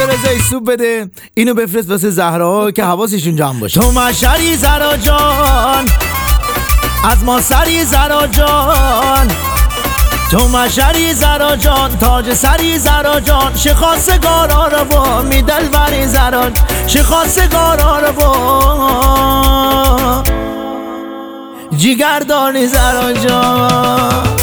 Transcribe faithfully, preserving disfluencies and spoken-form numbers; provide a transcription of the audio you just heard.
رضایی سوپ بده، اینو بفرست واسه زهرا که حواسشون جمع باشه. تو مشری زهرا جان، از ما سری زهرا جان، تو مشری زهرا جان، تاج سری زهرا جان، شخاصگارا رو می دلبری زهرا، شخاصگارا رو جیگردانی زهرا جان.